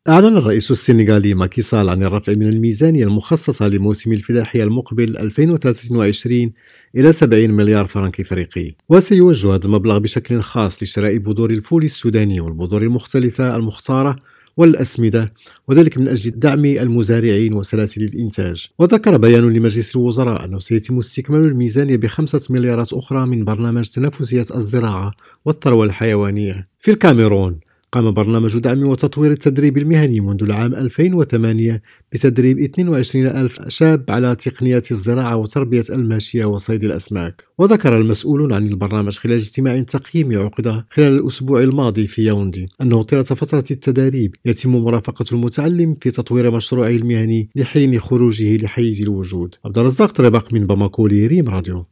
أعلن الرئيس السنغالي ماكي سال عن الرفع من الميزانية المخصصة لموسم الفلاحي المقبل 2023 إلى 70 مليار فرنك إفريقي، وسيوجه هذا المبلغ بشكل خاص لشراء بذور الفول السوداني والبذور المختلفة المختارة والأسمدة، وذلك من أجل دعم المزارعين وسلاسل الإنتاج. وذكر بيان لمجلس الوزراء أنه سيتم استكمال الميزانية ب5 مليارات أخرى من برنامج تنافسية الزراعة والثروة الحيوانية. في الكاميرون، قام برنامج دعم وتطوير التدريب المهني منذ العام 2008 بتدريب 22 ألف شاب على تقنيات الزراعة وتربية الماشية وصيد الأسماك. وذكر المسؤولون عن البرنامج خلال اجتماع تقييمي عقد خلال الأسبوع الماضي في ياوندي أنه طيلة فترة التدريب يتم مرافقة المتعلم في تطوير مشروعه المهني لحين خروجه لحيز الوجود. عبد الرزاق طريبق من باماكو لريم راديو.